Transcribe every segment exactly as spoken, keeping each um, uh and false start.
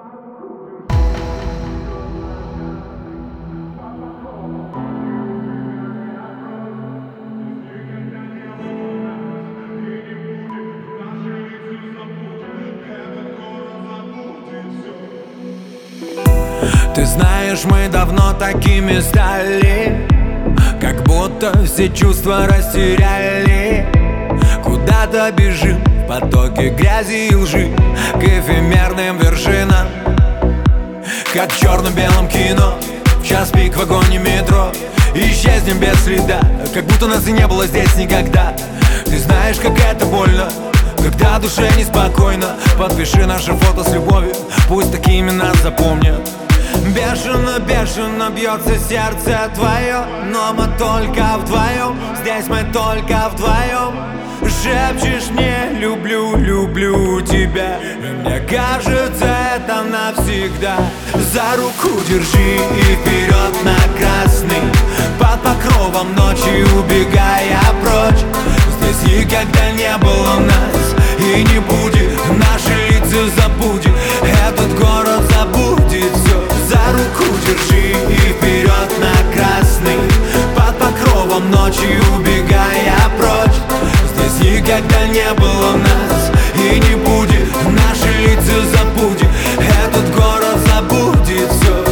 Ты знаешь, мы давно такими стали, как будто все чувства растеряли. Куда-то бежим в потоке грязи и лжи, к эфемерным вершинам, как в черно-белом кино. В час пик в вагоне метро исчезнем без следа, как будто нас и не было здесь никогда. Ты знаешь, как это больно, когда душе неспокойно. Подпиши наше фото с любовью, пусть такими нас запомнят. Бешено, бешено бьется сердце твое, но мы только вдвоем, здесь мы только вдвоем. Шепчешь мне: люблю, люблю тебя, и мне кажется, это навсегда. За руку держи и вперед на красный, под покровом ночи убегая прочь. Здесь никогда не было нас и не будет, наши лица забудет, этот город забудет все. За руку держи и вперед на красный, под покровом ночи убегая прочь. Здесь никогда не было нас и не будет, наши лица забудет, этот город забудет все.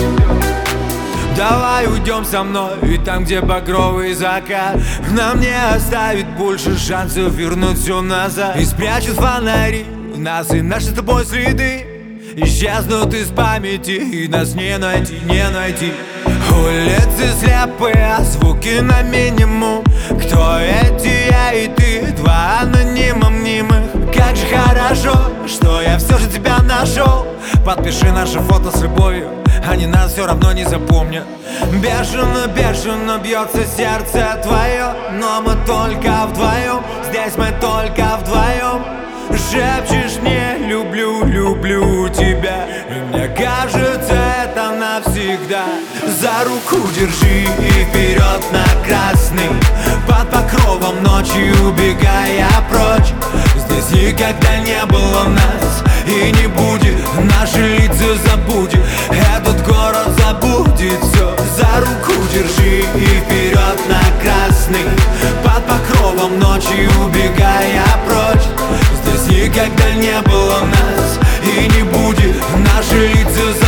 Давай уйдем со мной, и там, где багровый закат, нам не оставит больше шансов вернуть все назад. И спрячут фонари нас и наши с тобой следы, исчезнут из памяти, и нас не найти, не найти. Улицы слепые, а звуки на минимум. Кто эти, я и ты, два анонима мнимых. Как же хорошо, что я все же тебя нашел. Подпиши наше фото с любовью, они нас все равно не запомнят. Бешено, бешено бьется сердце твое, но мы только вдвоем, здесь мы только вдвоем. Шепчешь мне: люблю, люблю тебя, и мне кажется, это навсегда. За руку держи и вперед на красный, под покровом ночи убегая прочь. Здесь никогда не было нас и не будет, наши лица забудет, этот город забудет все. За руку держи и вперед на красный, под покровом ночи убегая прочь. Здесь никогда не было нас и не будет, наши лица